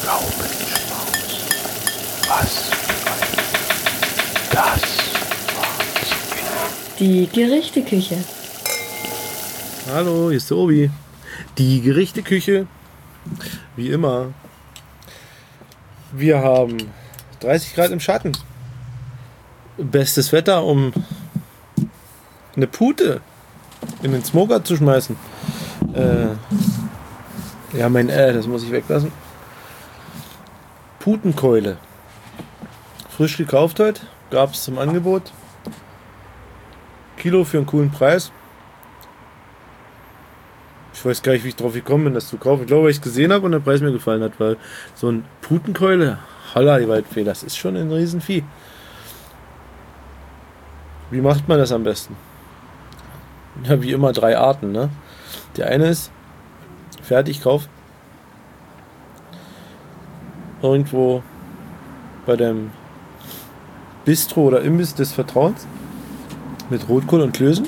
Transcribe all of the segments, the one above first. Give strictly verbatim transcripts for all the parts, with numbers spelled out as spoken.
Laubenschmaus. Was das war Die Gerichteküche. Hallo, hier ist Obi. Die Gerichteküche. Wie immer. Wir haben dreißig Grad im Schatten. Bestes Wetter, um eine Pute in den Smoker zu schmeißen. Äh, ja, mein äh, das muss ich weglassen. Putenkeule. Frisch gekauft heute. Gab es zum Angebot. Kilo für einen coolen Preis. Ich weiß gar nicht, wie ich drauf gekommen bin, das zu kaufen. Ich glaube, weil ich es gesehen habe und der Preis mir gefallen hat, weil so ein Putenkeule, holla die Waldfee, das ist schon ein Riesenvieh. Wie macht man das am besten? Ja, wie immer drei Arten, ne? Die eine ist Fertigkauf. Irgendwo bei dem Bistro oder Imbiss des Vertrauens mit Rotkohl und Klößen.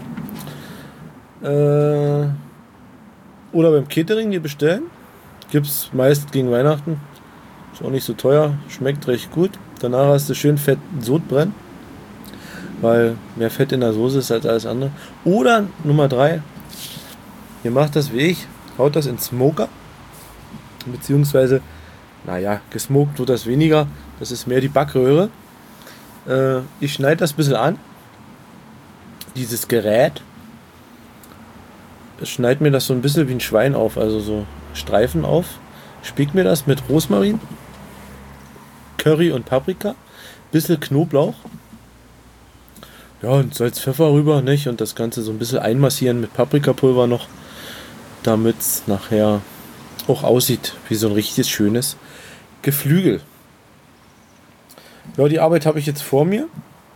Äh, oder beim Catering die bestellen. Gibt es meist gegen Weihnachten. Ist auch nicht so teuer. Schmeckt recht gut. Danach hast du schön fett Sodbrennen. Weil mehr Fett in der Soße ist als alles andere. Oder Nummer drei. Ihr macht das wie ich. Haut das in Smoker. Beziehungsweise, naja, gesmoked wird das weniger. Das ist mehr die Backröhre. Äh, ich schneide das ein bisschen an. Dieses Gerät. Schneide mir das so ein bisschen wie ein Schwein auf. Also so Streifen auf. Spick mir das mit Rosmarin, Curry und Paprika. Bisschen Knoblauch. Ja, und Salz, Pfeffer rüber, nicht? Und das Ganze so ein bisschen einmassieren mit Paprikapulver noch. Damit es nachher auch aussieht wie so ein richtig schönes Geflügel. Ja, die Arbeit habe ich jetzt vor mir.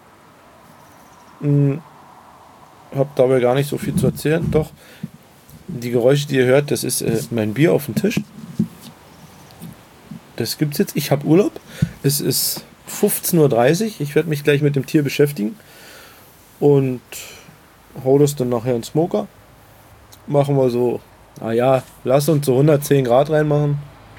Hm, habe dabei gar nicht so viel zu erzählen. Doch, die Geräusche, die ihr hört, das ist äh, mein Bier auf dem Tisch. Das gibt's jetzt. Ich habe Urlaub. Es ist fünfzehn Uhr dreißig. Ich werde mich gleich mit dem Tier beschäftigen. Und hau das dann nachher in den Smoker. Machen wir so, naja, lass uns so hundertzehn Grad reinmachen.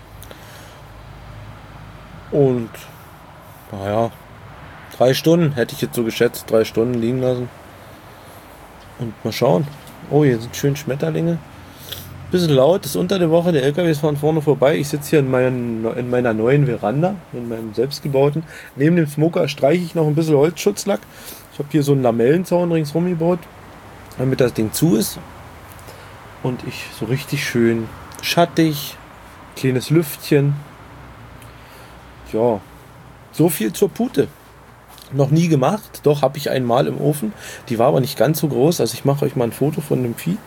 Und, naja, drei Stunden, hätte ich jetzt so geschätzt, drei Stunden liegen lassen. Und mal schauen. Oh, hier sind schön Schmetterlinge. Bisschen laut, ist unter der Woche, der L K Ws fahren vorne vorbei. Ich sitze hier in, meinen, in meiner neuen Veranda, in meinem selbstgebauten. Neben dem Smoker streiche ich noch ein bisschen Holzschutzlack. Ich habe hier so einen Lamellenzaun ringsrum gebaut, damit das Ding zu ist. Und ich so richtig schön schattig, kleines Lüftchen. Ja, so viel zur Pute. Noch nie gemacht, doch habe ich einmal im Ofen. Die war aber nicht ganz so groß, also ich mache euch mal ein Foto von dem Vieh.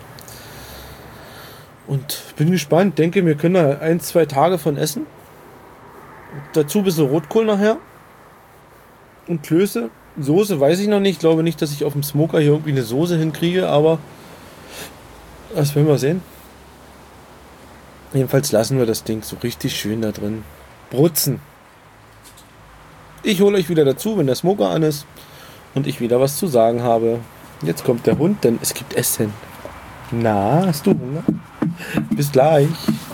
Und bin gespannt, denke, wir können da ein, zwei Tage von essen. Dazu ein bisschen Rotkohl nachher. Und Klöße. Soße weiß ich noch nicht. Ich glaube nicht, dass ich auf dem Smoker hier irgendwie eine Soße hinkriege, aber das werden wir sehen. Jedenfalls lassen wir das Ding so richtig schön da drin brutzen. Ich hole euch wieder dazu, wenn der Smoker an ist und ich wieder was zu sagen habe. Jetzt kommt der Hund, denn es gibt Essen. Na, hast du Hunger? Bis gleich.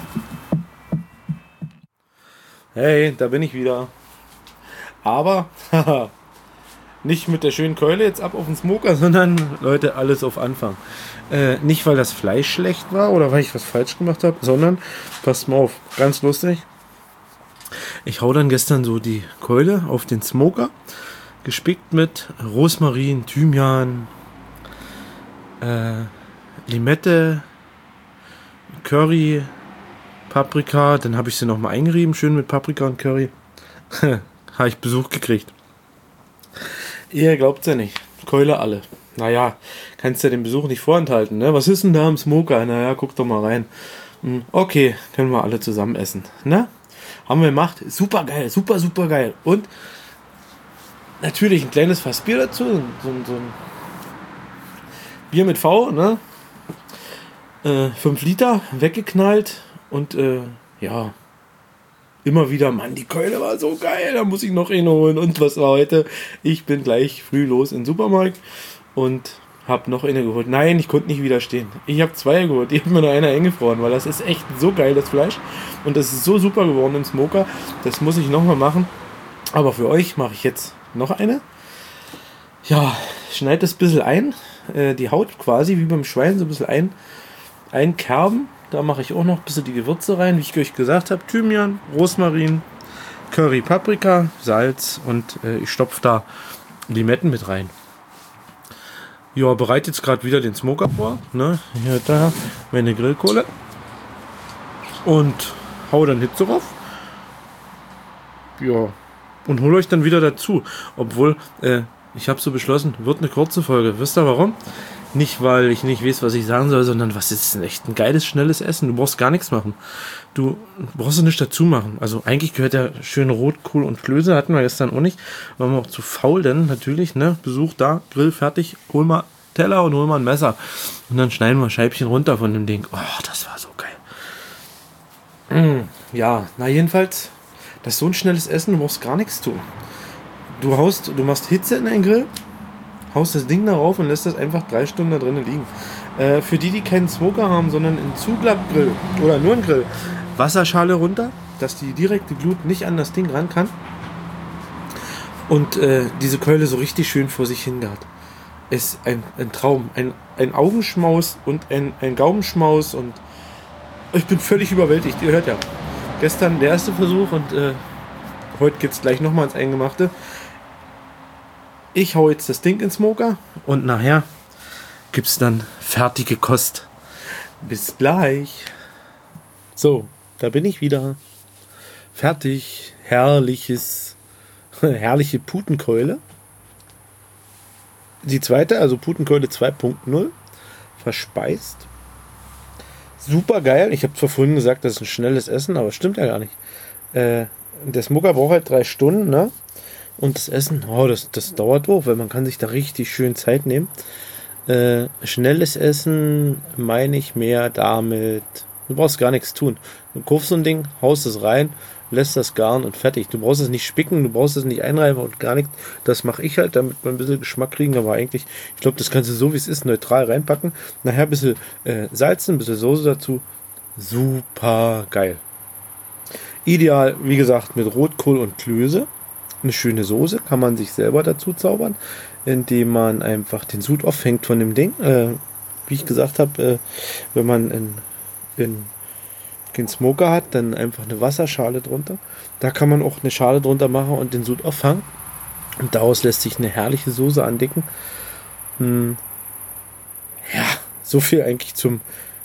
Hey, da bin ich wieder. Aber, haha, nicht mit der schönen Keule jetzt ab auf den Smoker, sondern, Leute, alles auf Anfang. Äh, nicht, weil das Fleisch schlecht war oder weil ich was falsch gemacht habe, sondern, passt mal auf, ganz lustig. Ich hau dann gestern so die Keule auf den Smoker, gespickt mit Rosmarin, Thymian, äh, Limette, Curry, Paprika. Dann habe ich sie nochmal eingerieben, schön mit Paprika und Curry. Habe ich Besuch gekriegt. Ihr glaubt's ja nicht. Keule alle. Naja, kannst ja den Besuch nicht vorenthalten, ne? Was ist denn da im Smoker? Naja, guck doch mal rein. Okay, können wir alle zusammen essen, ne? Haben wir gemacht. Super geil, super, super geil. Und natürlich ein kleines Fass Bier dazu. So, so ein Bier mit V, ne? Äh, fünf Liter, weggeknallt. Und äh, ja, immer wieder, Mann, die Keule war so geil, da muss ich noch eine holen. Und was war heute? Ich bin gleich früh los in den Supermarkt und Hab noch eine geholt. Nein, ich konnte nicht widerstehen. Ich habe zwei geholt. Ich habe mir nur eine eingefroren, weil das ist echt so geil, das Fleisch. Und das ist so super geworden im Smoker. Das muss ich nochmal machen. Aber für euch mache ich jetzt noch eine. Ja, schneid das ein bisschen ein. Äh, die Haut quasi wie beim Schwein so ein bisschen ein, einkerben. Da mache ich auch noch ein bisschen die Gewürze rein, wie ich euch gesagt habe. Thymian, Rosmarin, Curry, Paprika, Salz und äh, ich stopfe da Limetten mit rein. Ja, bereite jetzt gerade wieder den Smoker vor. Ne? Hier, da meine Grillkohle. Und hau dann Hitze drauf. Ja. Und hol euch dann wieder dazu. Obwohl, äh, ich habe so beschlossen, wird eine kurze Folge. Wisst ihr warum? Nicht, weil ich nicht weiß, was ich sagen soll, sondern was ist denn echt ein geiles, schnelles Essen. Du brauchst gar nichts machen. Du brauchst ja nichts dazu machen. Also eigentlich gehört ja schön Rotkohl und Klöße, hatten wir gestern auch nicht. Waren wir auch zu faul, denn natürlich, ne, Besuch da, Grill fertig, hol mal Teller und hol mal ein Messer. Und dann schneiden wir Scheibchen runter von dem Ding. Oh, das war so geil. Mm, ja, na jedenfalls, das ist so ein schnelles Essen, du brauchst gar nichts tun. Du haust, du machst Hitze in den Grill, haust das Ding darauf und lässt das einfach drei Stunden da drinnen liegen. Äh, für die, die keinen Smoker haben, sondern einen Zuglappgrill oder nur einen Grill, Wasserschale runter, dass die direkte Glut nicht an das Ding ran kann. Und äh, diese Keule so richtig schön vor sich hingart. Ist ein, ein Traum, ein, ein Augenschmaus und ein, ein Gaumenschmaus und ich bin völlig überwältigt. Ihr hört ja, gestern der erste Versuch und äh, heute geht es gleich nochmal ins Eingemachte. Ich hau jetzt das Ding ins Smoker und nachher gibt es dann fertige Kost. Bis gleich. So, da bin ich wieder. Fertig. Herrliches, herrliche Putenkeule. Die zweite, also Putenkeule zwei Punkt null. Verspeist. Super geil. Ich habe zwar vorhin gesagt, das ist ein schnelles Essen, aber stimmt ja gar nicht. Äh, der Smoker braucht halt drei Stunden, ne? Und das Essen, oh, das, das dauert auch, weil man kann sich da richtig schön Zeit nehmen. Äh, schnelles Essen meine ich mehr damit, du brauchst gar nichts tun. Du kaufst so ein Ding, haust es rein, lässt das garen und fertig. Du brauchst es nicht spicken, du brauchst es nicht einreiben und gar nichts. Das mache ich halt, damit wir ein bisschen Geschmack kriegen, aber eigentlich, ich glaube, das kannst du so wie es ist, neutral reinpacken. Nachher ein bisschen äh, Salzen, ein bisschen Soße dazu. Super geil. Ideal, wie gesagt, mit Rotkohl und Klöße. Eine schöne Soße kann man sich selber dazu zaubern, indem man einfach den Sud auffängt von dem Ding. Äh, wie ich gesagt habe, äh, wenn man in, in, den Smoker hat, dann einfach eine Wasserschale drunter. Da kann man auch eine Schale drunter machen und den Sud auffangen. Und daraus lässt sich eine herrliche Soße andicken. Hm. Ja, so viel eigentlich zum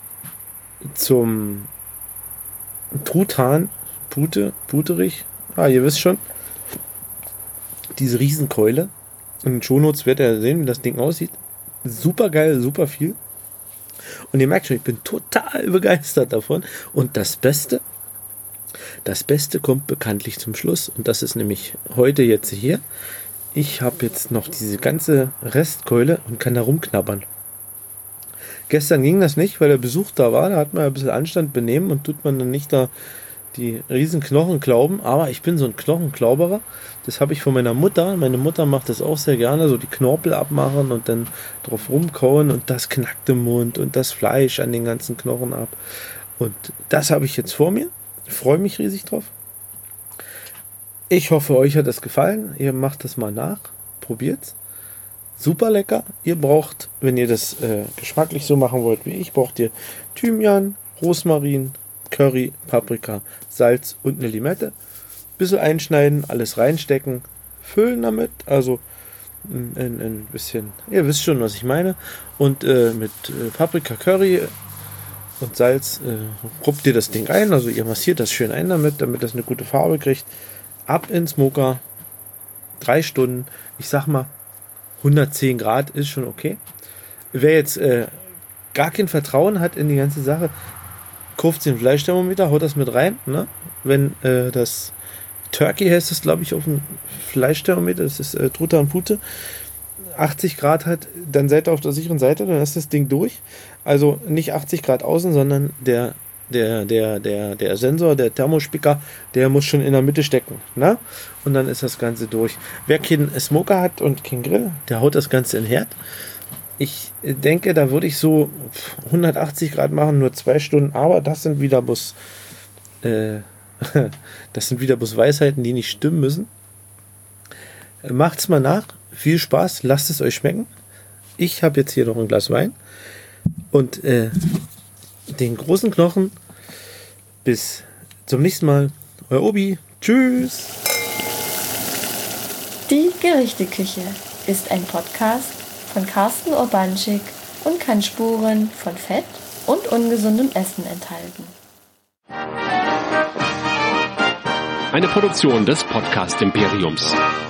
zum Truthahn, Pute, Puterich. Ah, ihr wisst schon. Diese Riesenkeule. In den Shownotes werdet ihr sehen, wie das Ding aussieht. Super geil, super viel. Und ihr merkt schon, ich bin total begeistert davon. Und das Beste, das Beste kommt bekanntlich zum Schluss. Und das ist nämlich heute jetzt hier. Ich habe jetzt noch diese ganze Restkeule und kann da rumknabbern. Gestern ging das nicht, weil der Besuch da war. Da hat man ein bisschen Anstand benehmen und tut man dann nicht da die riesen Knochen klauben, aber ich bin so ein Knochenklauberer. Das habe ich von meiner Mutter. Meine Mutter macht das auch sehr gerne, so die Knorpel abmachen und dann drauf rumkauen und das knackt im Mund und das Fleisch an den ganzen Knochen ab. Und das habe ich jetzt vor mir. Ich freue mich riesig drauf. Ich hoffe, euch hat es gefallen. Ihr macht das mal nach. Probiert's. Super lecker. Ihr braucht, wenn ihr das äh, geschmacklich so machen wollt wie ich, braucht ihr Thymian, Rosmarin, Curry, Paprika, Salz und eine Limette. Bisschen einschneiden, alles reinstecken, füllen damit, also ein, ein, ein bisschen, ihr wisst schon, was ich meine. Und äh, mit äh, Paprika, Curry und Salz äh, ruppt ihr das Ding ein, also ihr massiert das schön ein damit, damit das eine gute Farbe kriegt. Ab in Smoker, drei Stunden, ich sag mal, hundertzehn Grad ist schon okay. Wer jetzt äh, gar kein Vertrauen hat in die ganze Sache, kauft den Fleischthermometer, haut das mit rein. Ne? Wenn äh, das Turkey heißt es, glaube ich, auf dem Fleischthermometer, das ist äh, Truthahn Pute, achtzig Grad hat, dann seid ihr auf der sicheren Seite, dann ist das Ding durch. Also nicht achtzig Grad außen, sondern der, der, der, der, der Sensor, der Thermospicker, der muss schon in der Mitte stecken. Ne? Und dann ist das Ganze durch. Wer keinen Smoker hat und keinen Grill, der haut das Ganze in den Herd. ich denke, da würde ich so hundertachtzig Grad machen, nur zwei Stunden, aber das sind wieder bloß, äh, das sind wieder bloß Weisheiten, die nicht stimmen müssen. Macht's mal nach, viel Spaß, lasst es euch schmecken. Ich habe jetzt hier noch ein Glas Wein und äh, den großen Knochen. Bis zum nächsten Mal. Euer Obi. Tschüss. Die Gerichteküche ist ein Podcast von Carsten Urbanschik und kann Spuren von Fett und ungesundem Essen enthalten. Eine Produktion des Podcast Imperiums.